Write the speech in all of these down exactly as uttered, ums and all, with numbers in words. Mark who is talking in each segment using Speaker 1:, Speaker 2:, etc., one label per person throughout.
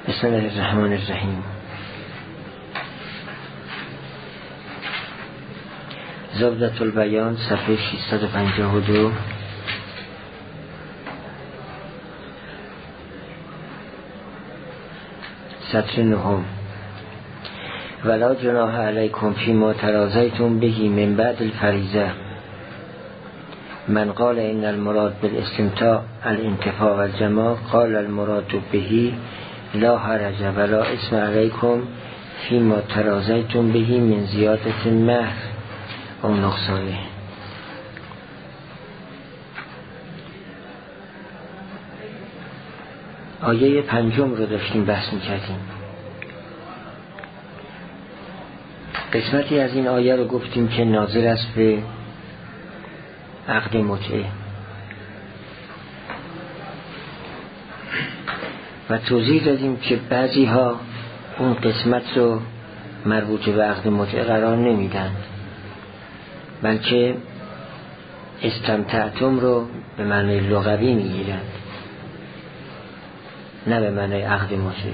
Speaker 1: بسم الله الرحمن الرحیم. زبدة البیان صفحه ششصد و پنجاه و دو. سطر نهم. ولا جناح علیکم فیما تراضیتم به من بعد الفریضه. من قال ان المراد بالاستمتاع الانتفاع والجماع قال المراد به لا حرج ولا اسم علیکم فیما تراضیتم به من زیادت مهر او نقصانه. آیه پنجم رو داشتیم بحث می‌کردیم. قسمتی از این آیه رو گفتیم که ناظر است به عقد متعه و توضیح دادیم که بعضی ها اون قسمت رو مربوط به عقد متعه قرار نمیدن، بلکه استمتعتم رو به معنی لغوی میگیرن، نه به معنی عقد متعه.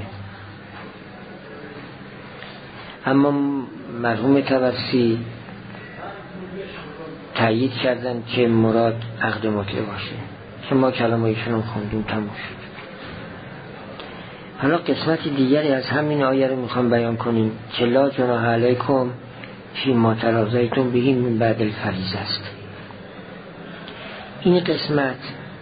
Speaker 1: اما مرحوم توسی تأیید کردن که مراد عقد متعه باشه که ما کلام ایشون خوندیم، تموم شد. حالا قسمت دیگری از همین آیه رو میخوام بیان کنیم که لا جناح علیکم فیما تراضیتم به من بعد الفریضه است. این قسمت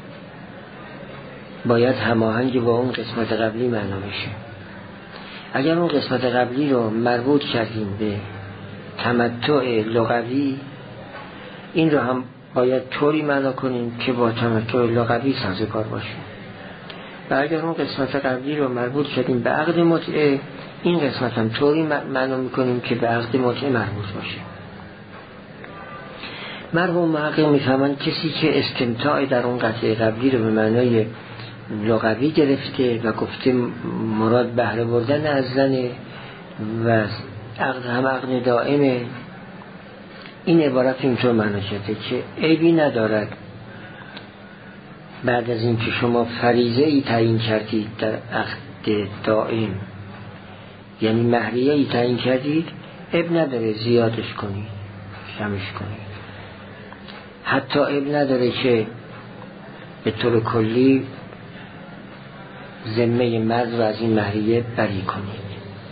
Speaker 1: باید هماهنگ با اون قسمت قبلی معنا بشه. اگر اون قسمت قبلی رو مربوط کردیم به تمتع لغوی، این رو هم باید طوری معنا کنیم که با تمتع لغوی سازگار باشه. و اگر اون قسمت قبلی رو مربوط کردیم به عقد متعه، این قسمت هم طوری معنا میکنیم که به عقد متعه مربوط باشه. مرحوم محقق میفهمن کسی که استمتاع در اون قطعه قبلی رو به معنای لغوی گرفته و گفته مراد بهره بردن از زن و عقد هم عقد دائمه، این عبارت اینطور معنا شده که عیبی ندارد بعد از این که شما فریضه ای تعیین کردید در عقد دائم، یعنی مهریه ای تعیین کردید، عیب نداره زیادش کنید، کمش کنید. حتی عیب نداره که به طور کلی ذمه مرد رو از این مهریه بری کنید.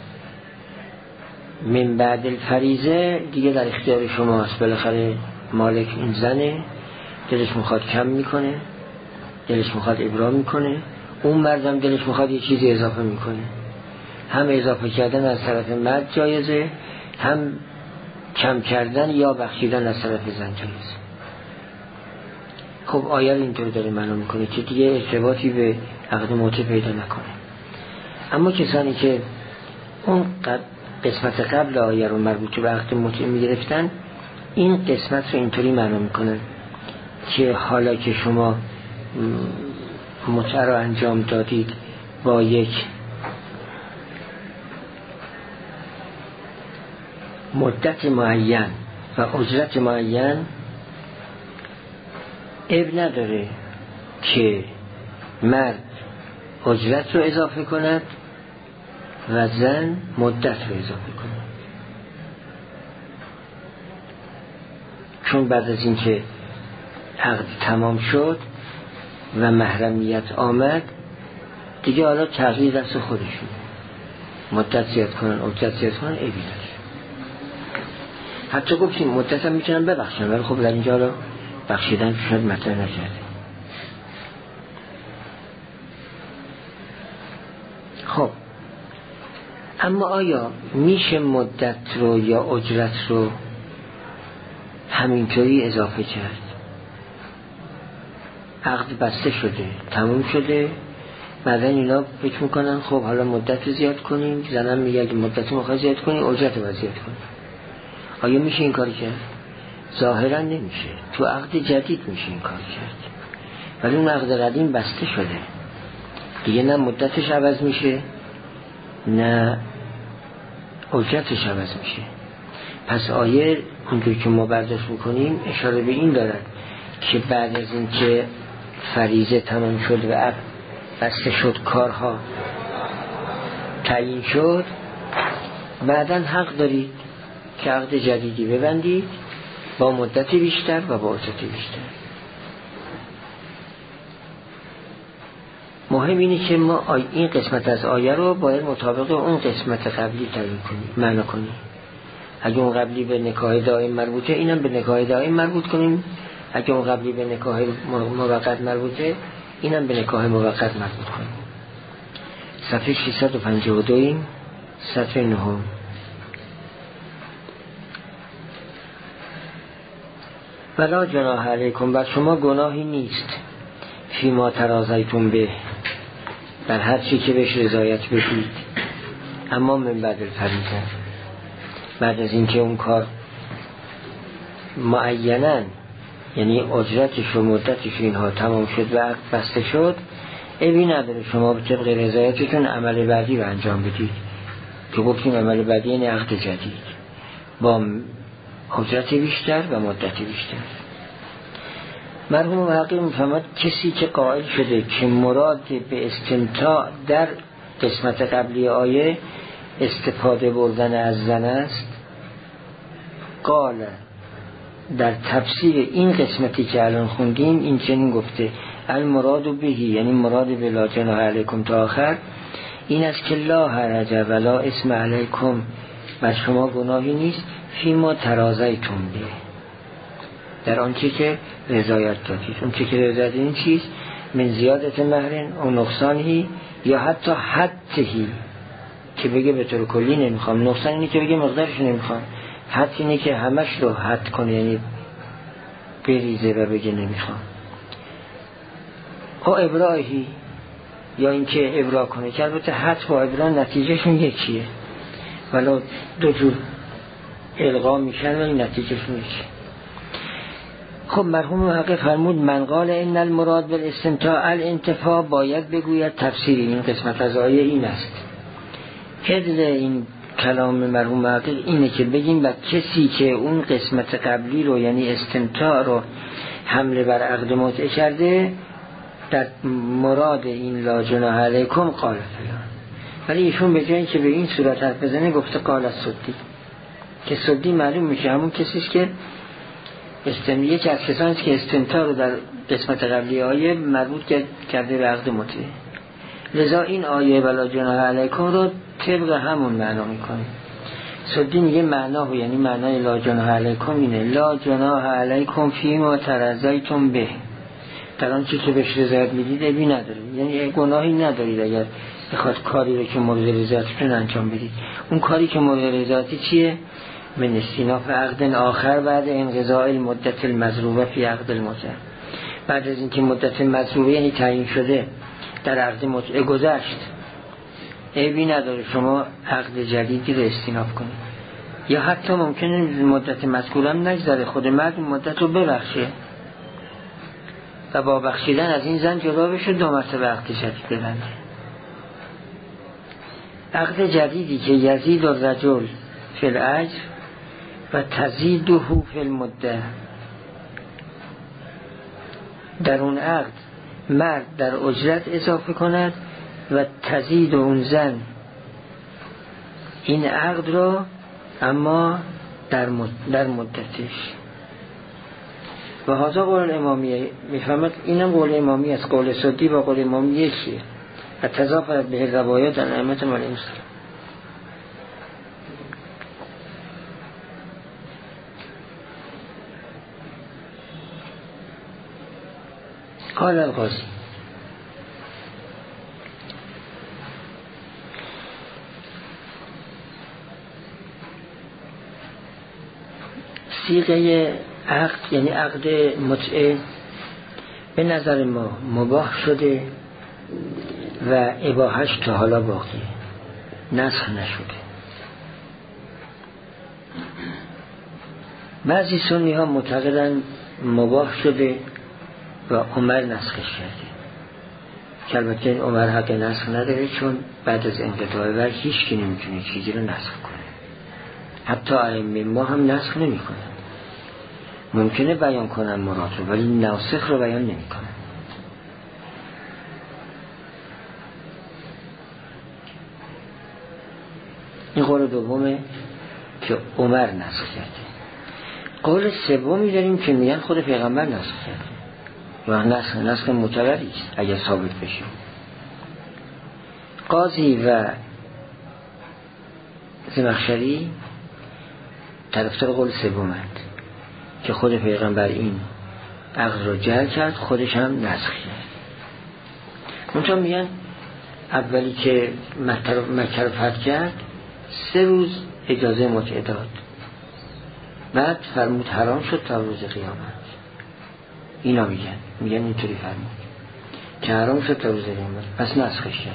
Speaker 1: من بعد الفریضه دیگه در اختیار شماست. بالاخره مالک این زنه، دلش میخواد کم میکنه، دلش میخواد ابرام میکنه، اون مردم دلش میخواد یه چیزی اضافه میکنه. هم اضافه کردن از طرف مرد جایزه، هم کم کردن یا بخشیدن از طرف زن جایزه. خب آیه اینطور داره معنا میکنه که دیگه ارتباطی به عقد متعه پیدا نکنه. اما کسانی که اون قسمت قبل آیه رو مربوط به عقد متعه میگرفتن، این قسمت رو اینطوری معنا میکنن که حالا که شما متعه رو انجام دادید با یک مدت معین و اجرت معین، عیب نداره که مرد اجرت رو اضافه کند و زن مدت رو اضافه کند، چون بعد از اینکه عقد تمام شد و محرمیت آمد دیگه حالا تغییر دست خودشون، مدت زیاد کنن، اجرت زیاد کنن، عیبی نداره. حتی گفتیم مدت هم میتونن ببخشن، ولی خب در اینجا حالا بخشیدن شاید مطرح نکرده. خب اما آیا میشه مدت رو یا اجرت رو همینطوری اضافه کرد؟ عقد بسته شده، تموم شده، بعدن اینا فکر میکنن خب حالا مدت رو زیاد کنیم، زنم میگه اگه مدت رو میخوای زیاد کنیم، اجرت رو زیاد کنیم. آیا میشه این کاری کرد؟ ظاهرا نمیشه. تو عقد جدید میشه این کار کرد، ولی اون عقد قدیم بسته شده دیگه، نه مدتش عوض میشه نه اجرتش عوض میشه. پس آیه اونجور که ما برداشت میکنیم اشاره به این دارد که بعد از این که فریضه تمام شد و عقد بسته شد، کارها تعیین شد، بعداً حق دارید که عقد جدیدی ببندید با مدت بیشتر و با اجرت بیشتر. مهم اینه که ما این قسمت از آیه رو باید مطابق اون قسمت قبلی تعیین کنیم، معنا کنیم. اگه اون قبلی به نکاح دائم مربوطه، اینم به نکاح دائم مربوط کنیم. اگه اون قبلی به نکاح موقت مربوطه، اینم به نکاح موقت مربوط کنیم. صفحه ششصد و پنجاه و دو، صفحه نهم. ولا جناح علیکم، بر شما گناهی نیست فیما تراضیتم به، در هر چی که بهش رضایت بدید، اما من بعد الفریضه، بعد از اینکه اون کار معینن، یعنی اجرتش و مدتش اینها تمام شد و عقد بسته شد، عیبی نداره شما به طبق رضایتتون عمل بعدی رو انجام بدید که گفتیم عمل بعدی یعنی عقد جدید با اجرت بیشتر و مدت بیشتر. مرحوم محقق میفهمد کسی که قائل شده که مراد به استمتاع در قسمت قبلی آیه استفاده بردن از زن است، قال در تفسیر این قسمتی که الان خوندیم این چنین گفته: المراد بهی، یعنی مراد به لا جناح علیکم تا آخر، این است که لا حرج ولا اسم علیکم، بر شما گناهی نیست فیما تراضیتم به، در آنچه که رضایت دادید. اون چه که رضایت این چیز من زیادت مهرن و نقصانی، یا حتی حدهی که بگه به طور کلی نمیخوام، نقصان اینه که بگه مقدارش نمیخوام، حد اینه که همش رو حد کنه، یعنی بریزه و بگه نمیخوام. او ابراهی، یا اینکه ابرا کنه، که البته حد با ابرا نتیجهشون یکیه، ولو دو جور القا میشن ولی نتیجهشون یکیه. خب مرحوم محقق فرمود: من قال ان المراد بالاستمتاع الانتفاع، باید بگوید تفسیر این قسمت از آیه این است. حدل این کلام مرحوم محقق اینه که بگیم و کسی که اون قسمت قبلی رو یعنی استمتاع رو حمله بر عقد متعه کرده، در مراد این لا جناح علیکم قال فلان، ولی ایشون به جایی که به این صورت حرف بزنه گفته قال السدی، که سدی معلوم میشه همون کسیست که استمتاع، که از کسانی که استمتاع رو در قسمت قبلی آیه مربوط کرده به عقد متعه. لذا این آیه ولا جناح علیکم رو طبق همون معنا میکنه. سدی میگه معناه، یعنی معنای لا جناح علیکم اینه: لا جناح علیکم فیما تراضیتم به، در آنچه که بهش رضایت میدید عیبی ندارید، یعنی گناهی ندارید اگر بخواد کاری رو که مورد رضایتتون انجام بدید. اون کاری که مورد رضایتی چیه؟ من استیناف عقد آخر بعد انقضاء المدت المضروبه فی عقد المتعه، بعد از اینکه مدت مضروبه یعنی تعیین شده در عقد متعه گذشت، عیبی نداره شما عقد جدیدی رو استیناف کنید. یا حتی ممکنه مدت مذکوره هم نگذره، خود مرد مدت رو ببخشه و با بخشیدن از این زن جدا بشه، دو مرتبه عقد جدید ببنده. عقد جدیدی که یزید الرجل فی الاجر و تزیده فی المده، در اون عقد مرد در اجرت اضافه کند و تزید اون زن این عقد رو، اما در در مدتش. و هذا قول امامیه، میفهمد اینم قول امامی است، قول سدی با قول امامی یکیه و تضافرت به روایات در ائمه مال مسلم. قال القاضی: صیغه عقد یعنی عقد متعه به نظر ما مباح شده و اباحش تا حالا باقیه، نسخ نشده. بعضی سنی ها معتقدن مباح شده و عمر نسخش کرده، که البته عمر حق نسخ نداره، چون بعد از انقضاء وحی هیچ کی نمیتونه چیزی رو نسخ کنه، حتی ائمه ما هم نسخ نمی کنن. ممکنه بیان کنن مراد رو ولی ناسخ رو بیان نمی کنن. این قول دومه که عمر نسخ کرده. قول سومی داریم که میگن خود پیغمبر نسخ کرده و نسخ نسخ معتبری است اگر ثابت بشه. قاضی و زمخشری طرفدار قول سومند که خود پیغمبر این عقد رو جعل کرد، خودش هم نسخ کرد. منطقه میگن اولی که مکه رو فتح کرد سه روز اجازه متعه داد، بعد فرمود حرام شد تا روز قیامت. اینا میگن میگن اینطوری فرمود که حرام شد تا روز قیامت، پس نسخش کرد.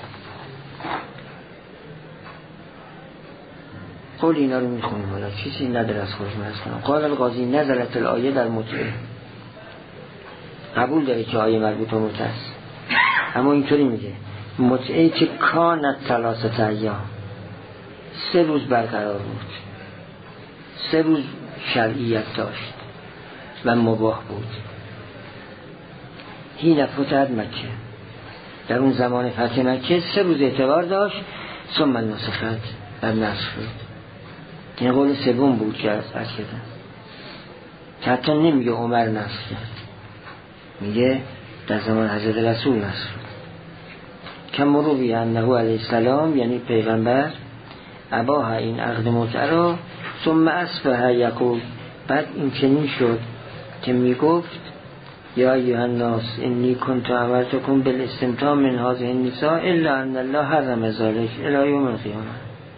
Speaker 1: قول اینا رو میخونیم ولی چیزی نداره از خودش مرز کنم. قال القاضی نزلت الآیه در متعه. قبول داره که آیه مربوط به متعه است، اما اینطوری میگه متعه که کانت ثلاثه ایام، سه روز برقرار بود، سه روز شرعیت داشت و مباح بود. هین فتحت مکه، در اون زمان فتح مکه سه روز اعتبار داشت. ثم نسخت، در نسخ شد. این قول سوم بود که از از کردن که حتی نمیگه عمر نسخ کرد، میگه در زمان حضرت رسول نسخ شد. که مروی انه علیه السلام یعنی پیغمبر اباها این عقد متعه را ثم اصبح یقول، بعد این چنین شد که میگفت یا ایها الناس انی کنت امرتکم بالاستمتاع من هذه النساء الا ان الله حرم ذلک الی یوم القیامه.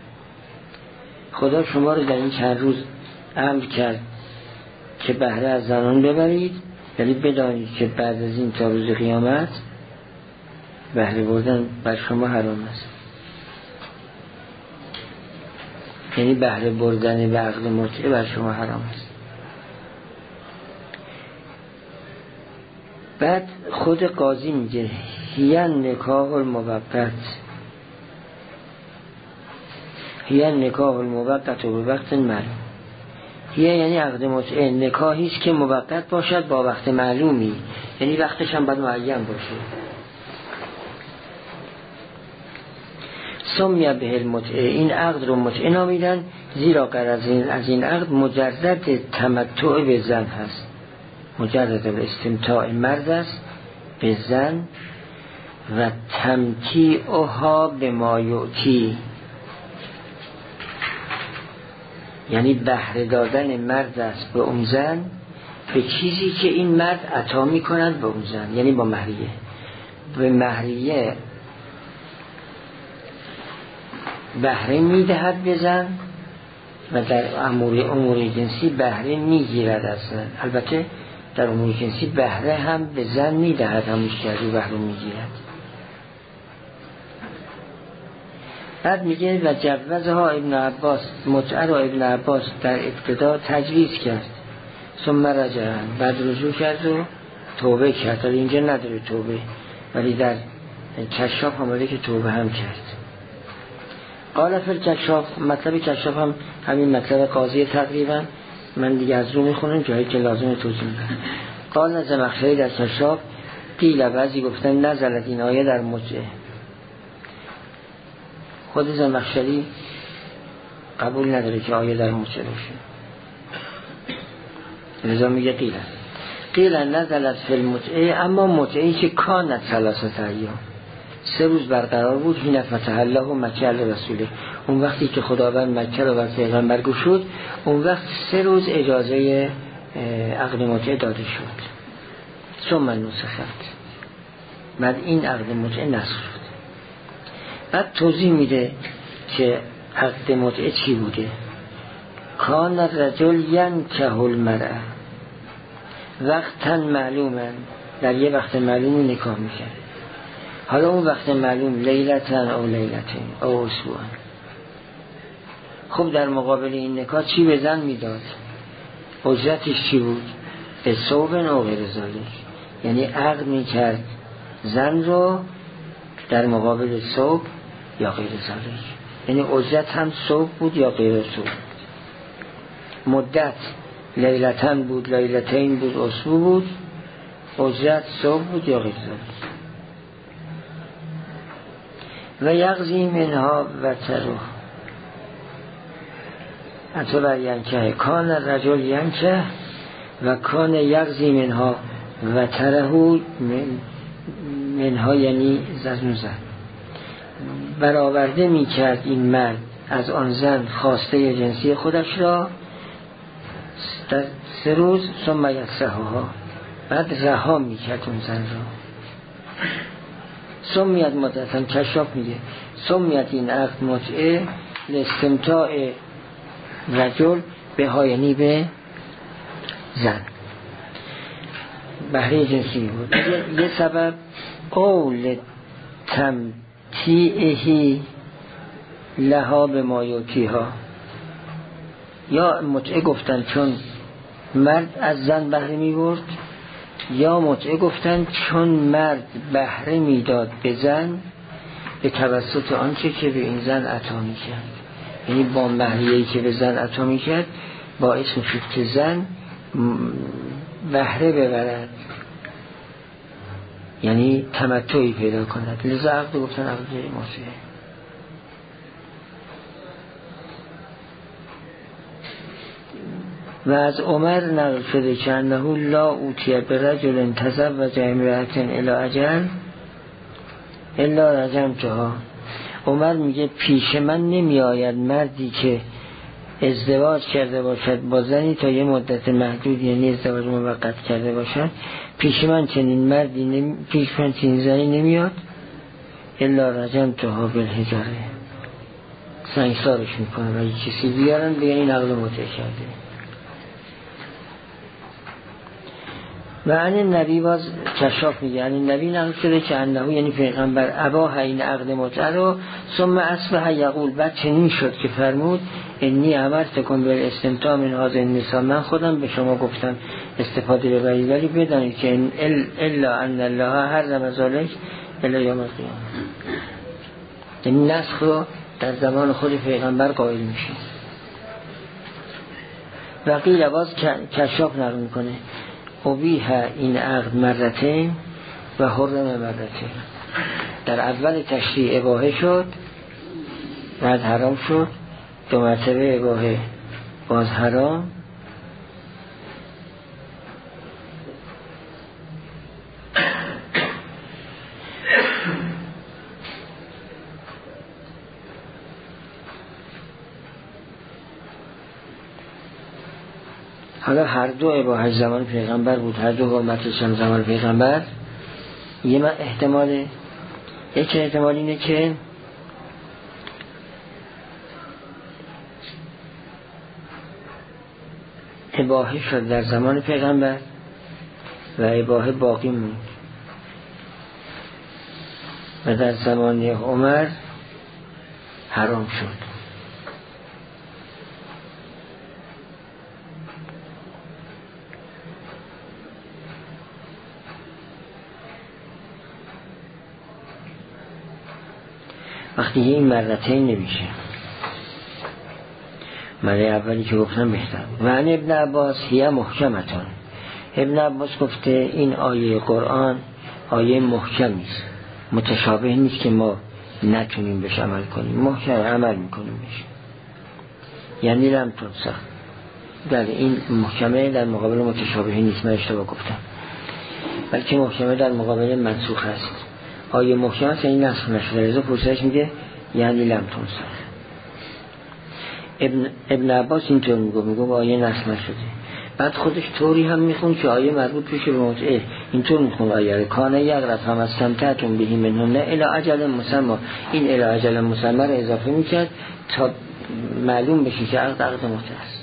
Speaker 1: خدا شما رو در این چند روز امر کرد که بهره از زنان ببرید، یعنی بدانید که بعد از این تا روز قیامت بهره بردن بر شما حرام است. یعنی بهره بردن به عقد متعه بر شما حرام است. بعد خود قاضی میگه هیان نکاح الموقت، هیان نکاح الموقت و به وقت معلوم. هیان یعنی عقد متعه نکاحی است که موقت باشد با وقت معلومی، یعنی وقتش هم باید معین باشه. سمیه به المتعه، این عقد رو متعه نامیدن زیرا غرض از این از این عقد مجرد تمتع به زن هست، مجرد استمتاع مرد است به زن و تمتیعها به ما یعطی، یعنی بهره دادن مرد است به اون زن به چیزی که این مرد عطا می کند به اون زن، یعنی با مهریه. به مهریه بهره می دهد به زن و در امور امور جنسی بهره می گیرد از زن. البته در امور جنسی بهره هم به زن می دهد، همون شکری بهره می گیرد. بعد میگه و جوزها ابن عباس، متعه را ابن عباس در ابتدا تجویز کرد، ثم رجعن، بعد رجوع کرد و توبه کرد. ولی اینجا نداره توبه، ولی در کشاف آمده که توبه هم کرد. قال فی الکشاف، مطلب کشاف هم همین مطلب قاضی تقریبا، من دیگه از رو میخونم جایی که لازم توضیح میدم. قال زمخشری در کشاف قیل، بعضی گفتن نزلت این آیه در متعه. خود زمخشری قبول نداره که آیه در متعه باشه، لذا میگه قیل قیل نزلت فی المتعه، اما متعهی که کانت ثلاثه ایام، سه روز برقرار بود. حین فتح الله مکه علی رسوله، اون وقتی که خداوند مکه رو بر پیغمبر گشود، اون وقت سه روز اجازه عقد متعه داده شد. ثم نسخت، بعد این عقد متعه نسخ شد. بعد توضیح میده که عقد متعه چی بوده. کان الرجل ینکح المرأة وقتا معلوما، در یه وقت معلوم نکاح میکرد. حالا اون وقت معلوم لیلتن او لیلتین او اسبوعا. خب در مقابل این نکاح چی به زن میداد؟ اجرتش چی بود؟ به ثوب او غیر ذالک، یعنی عقد میکرد زن رو در مقابل ثوب یا غیر ذالک، یعنی اجرت هم ثوب بود یا غیر ثوب. مدت لیلتن بود، لیلتین بود، اسبوع بود، اجرت ثوب بود یا غیر ذالک. و یغزی منها و تروح، اتو بر ینکه کان رجل ینکه و کان یغزی منها و ترهو منها یعنی زن زن برآورده می کرد این مرد از آن زن خواسته جنسی خودش را در سه روز ثم یکسهها بعد رها می کرد اون زن را. سمیت مدتن کشاف میگه سمیت این عقد متعه لاستمتاع رجل به ها یعنی به زن بهره جنسی بود. یه سبب قول تمتیعهی لها به مایوتیها، یا متعه گفتن چون مرد از زن بهره می برد، یا متعه گفتن چون مرد بهره می داد به زن به توسط آنچه که به این زن عطا می کرد. یعنی با بهره‌ای که به زن عطا می کرد باعث می شد که زن بهره ببرد، یعنی تمتعی پیدا کند. لذا عقد گفتن عقد متعه. و از عمر نقل شده که انه لا اوتیه به رجل تزوج امرأة الی اجل الا رجمتها. عمر میگه پیش من نمی آید مردی که ازدواج کرده باشد با زنی تا یه مدت محدود، یعنی ازدواج موقت کرده باشد، پیش من چنین مردی نمی... پیش من چنین زنی نمیاد الا رجمتها بالحجاره، سنگسارش میکنه و یه کسی بیارن بگن این عقد متعه کرده. و عن نبی باز کشاف میگه عن نبی نقل شده که انه یعنی پیغمبر اباح این عقد متعه رو ثم اصبح یقول بعد چنین شد که فرمود انی امرتکم بالاستمتاع من هذه النساء، من خودم به شما گفتم استفاده ببرید ولی بدانید که الا ان الله حرم ذلک الی یوم القیامه. این نسخ رو در زمان خود پیغمبر قائل میشه. و قیل باز کشاف نقل میکنه ابیح این عقد مرتين و حرم مرتين، در اول تشریع اباحه شد بعد حرام شد، دو مرتبه اباحه باز حرام. حالا هر دو اباحه زمان پیغمبر بود، هر دو حرمتش هم زمان پیغمبر. یه من احتماله یک احتمال اینه که اباحه شد در زمان پیغمبر و اباحه باقی موند و در زمان عمر حرام شد. وقتی این مرتين نمیشه، مرة اولی که گفتم بهتر. و عن ابن عباس هی محکمتان، ابن عباس گفته این آیه قرآن آیه محکمی است، متشابه نیست که ما نتونیم بهش عمل کنیم، محکم عمل میکنیم بهش، یعنی لم تنسخ. در این محکمه در مقابل متشابه نیست، من اشتباه گفتم، بلکه محکمه در مقابل منسوخ است. آیه محکم است این نسخ نشده، رضا پرسش میگه یعنی لم تنسخ. ابن, ابن عباس اینطور میگه، میگه آیه نسخ نشده. بعد خودش طوری هم میخون که آیه مربوط بشه به متعه، اینطور میخون آیه کانه یقرب هم از سمتتون بهی منهن الی اجل مسمى، این الی اجل مسمى رو اضافه میکرد تا معلوم بشه که عقد عقد متعه است.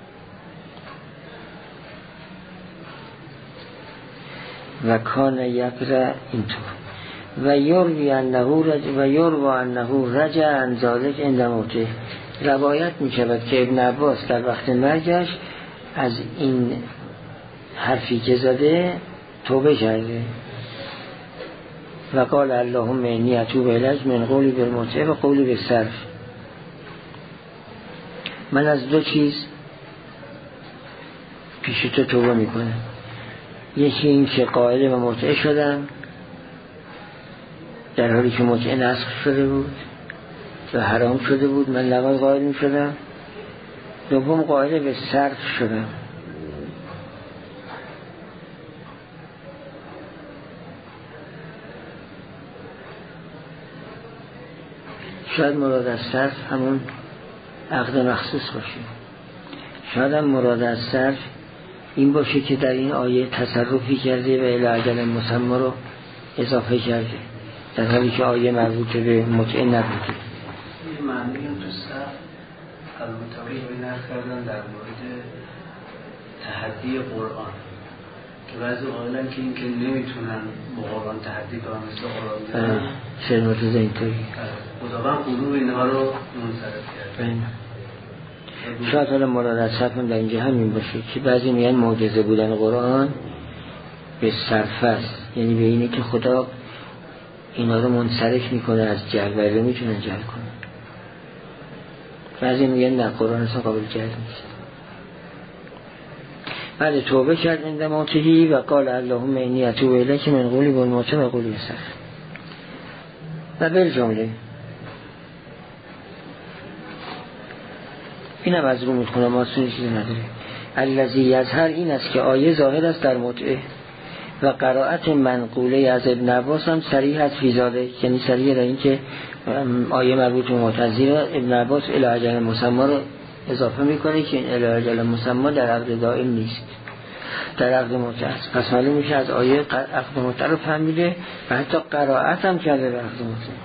Speaker 1: و کانه یقرب اینطور و یروی انه رجع و یروی انه رجع عن ذلک عند موته. روایت می شود که ابن عباس در وقت مرگش از این حرفی که زده توبه کرده و قال اللهم انی اتوب الیک من قولی بالمتعه و قولی بالصرف. من از دو چیز پیش تو توبه می کنم، یکی این که قائل و متعه شدم در حالی که متعه نسخ شده بود و حرام شده بود، من لغو قائل می شدم، دوم قائل به صرف شدن. شاید مراد از صرف همون عقد مخصوص باشه، شاید هم مراد از صرف این باشه که در این آیه تصرفی کرده و الی اجل مسمى رو اضافه کرده، در حالی که آیه مربوط به متعه نبوده.
Speaker 2: این معنی هم تو صرف المتقی رو نقل کردن در مورد تحدی قرآن که بعضی قائلن که این که نمیتونن با قرآن تحدی کنن مثل قرآن دارن
Speaker 1: شعر مرتضی اینطوری
Speaker 2: خداوند قلوب اینها رو منصرف کرده.
Speaker 1: شاید حالا مراد از صرف هم در اینجا همین باشه که بعضی میگن معجزه بودن قرآن به صرف است، یعنی به اینه که خدا اینا رو منصرف میکنه از جل و رو میتونن جل کنه. بعضی میگن نه، قرآن اصلا قابل جل نیست. بعد توبه کرد عند موته و قال اللهم انی اتوب الیک من قولی بالموت و قولی صرف. و بالجمله اینم از رو میخونم، آسونی چیزی نداره. الذی یظهر این است که آیه ظاهر است در متعه و قرائت منقوله از ابن عباس هم صریح است فی ذلک، یعنی صریح در این که آیه مربوط به معتزله ابن عباس الی اجل مسمى رو اضافه میکنه که این الی اجل مسمى در عقد دائم نیست، در عقد متعه است. پس معلوم میشه از آیه عقد متعه رو فهمیده و حتی قرائت هم کرده به عقد متعه.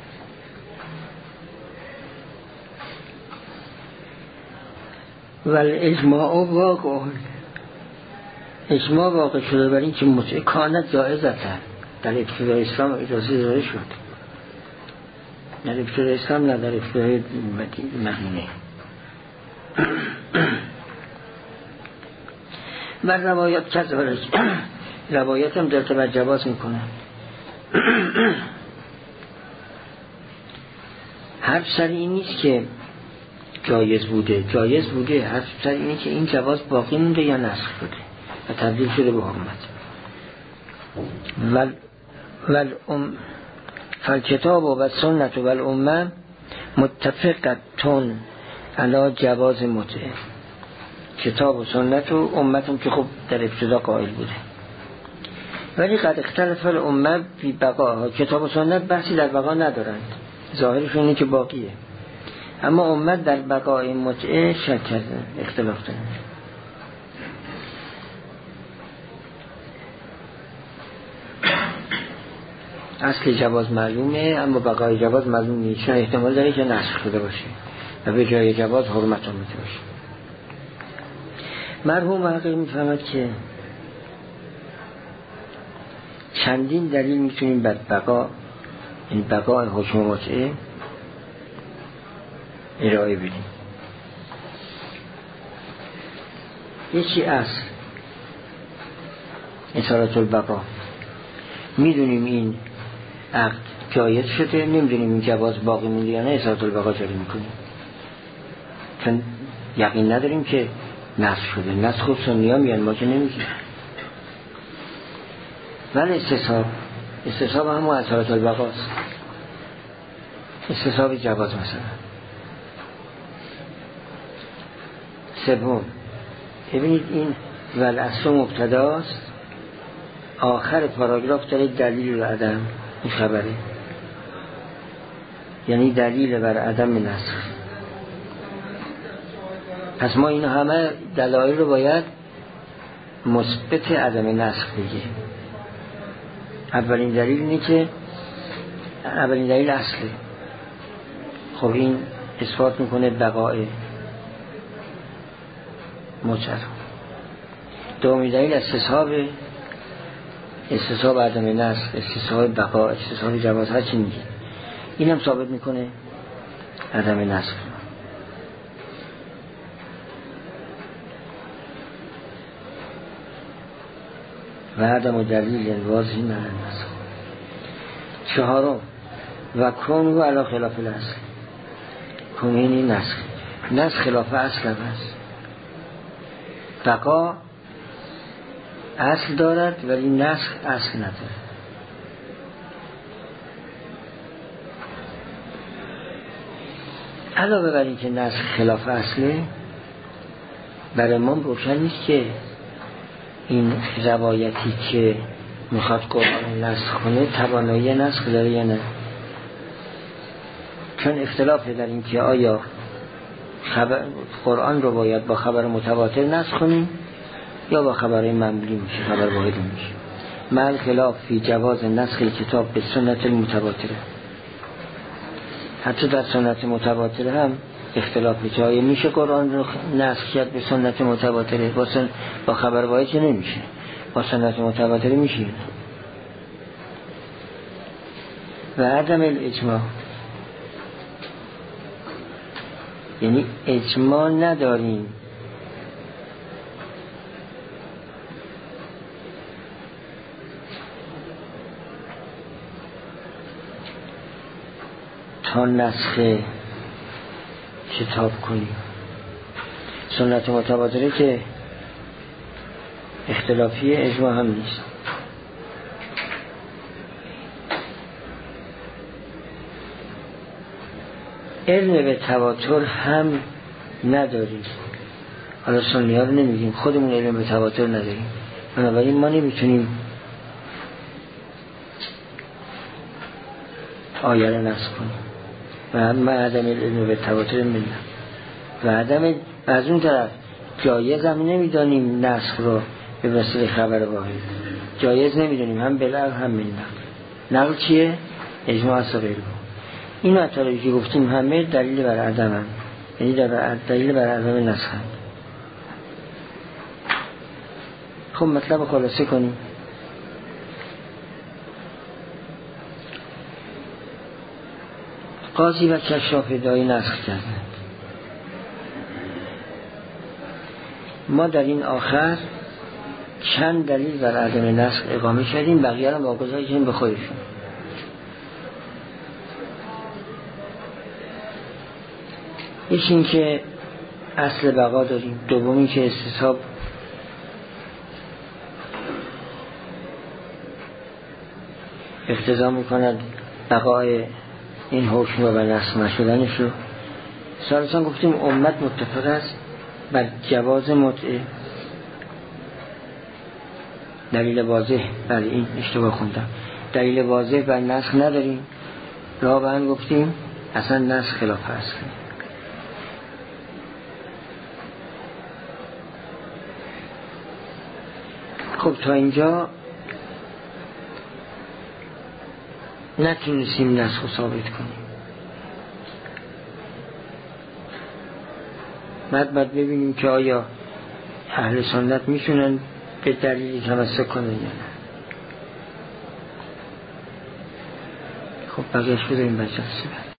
Speaker 1: ولی اجماع واقع اجماع واقع شده بر این که متعه کانت جایزه در ابتدای اسلام اجازه داده شد، در ابتدای اسلام نه در ابتدای مدینه. و روایات کذالک روایات هم در تبع جواز میکنه. حرف سر این نیست که جایز بوده، جایز بوده، حرف سر اینه که این جواز باقی مونده یا نسخ شده و تبدیل شده به حرمت. ول ول فالکتاب و سنت و الامه متفقتون علی جواز متعه. کتاب و سنت و امت هم که خب در ابتدا قائل بوده، ولی قد اختلف الامه بی بقاها. کتاب و سنت بحثی در بقا ندارند، ظاهرشون اینه که باقیه، اما امت در بقای متعه شک کردن، اختلاف دارن. اصل جواز معلومه اما بقای جواز معلوم نیست، چون احتمال داره که نسخ شده باشه و به جای جواز حرمت آمده باشه. مرحوم حقیق میفهمد که چندین دلیل میتونیم بر بقا، این بقای حکم متعه ارائه بدیم. یکی اصل اصالت البقا، میدونیم این عقد جایز شده، نمیدونیم این جواز باقی مونده یا نه، اصالت البقا جاری میکنیم چون یقین نداریم که نسخ شده. نسخ خود سنی ها میگن، ما که نمیگیم. ولی استصحاب استصحاب همون اصالت البقا است، استصحاب جواز مثلا. سوم ببینید این والاصل مبتداست، آخر پاراگراف داره دلیل و عدم، این خبره، یعنی دلیل بر عدم نسخ. پس ما این همه دلایل رو باید مثبت عدم نسخ بگه. اولین دلیل اینه که اولین دلیل اصله، خب این اثبات میکنه بقای متعه. دومی دلیل استصحاب، استصحاب عدم نسخ، استصحاب بقا، استصحاب جواز، هر چی میگه این هم ثابت میکنه عدم نسخ. و عدم دلیل واضح من نسخ. چهارم و کن علی خلاف الاصل، کنینی نسخ، نسخ خلاف اصل است. بقا اصل دارد ولی نسخ اصل ندارد. علاوه بر این که نسخ خلاف اصله، برای ما روشن نیست که این روایتی که میخواد قرآن نسخ کنه توانایی نسخ داره یا نه، چون اختلافه در این که آیا خبر قرآن رو باید با خبر متواتر نسخ کنیم یا با خبر مملی میشه، خبر واحد میشه. مع خلاف فی جواز نسخ کتاب به سنت متواتره. حتی در سنت متواتره هم اختلاف میشه، آیا میشه قرآن رو نسخ کرد به سنت متواتره؟ با, سن... با خبر واحد که نمیشه، با سنت متواتره میشه. و عدم الاجماع یعنی اجماع نداریم تا نسخ کتاب کنیم. سنت متواتره که اختلافی، اجماع هم نیست. علم به تواتر هم نداریم. حالا سنی ها رو نمیگیم، خودمون علم به تواتر نداریم، بنابراین ما نمیتونیم آیه رو نسخ کنیم. و هم عدم علم به تواتر منه و عدم از اون طرف جایز هم نمیدانیم نسخ رو به وسیله خبر واحد جایز نمیدانیم، هم بلغ هم من نقل. نقل چیه؟ اجماع است و غیره. این مطالبی که گفتیم همه دلیل بر عدم هم، یعنی دلیل بر عدم نسخ هم. خب مطلب خلاصه کنیم. قاضی و کشاف ادعای نسخ کردند. ما در این آخر چند دلیل بر عدم نسخ اقامه کردیم، بقیه رو واگذار کردیم به خودشون. یکی این که اصل بقا داریم، دومی که استصحاب اقتضا میکند بقای این حکم و نسخ نشدنش رو. ثالثاً گفتیم امت متفق است بر جواز متعه. دلیل واضح، بله این اشتباه خوندم، دلیل واضح بر نسخ نداریم. رابعاً گفتیم اصلا نسخ خلاف است. خب تا اینجا نتونستیم نسخ رو ثابت کنیم. بعد بعد ببینیم که آیا اهل سنت میتونن به دلیلی تمسک کنن یا نه. خب بقیهش بذاریم بچه هسته.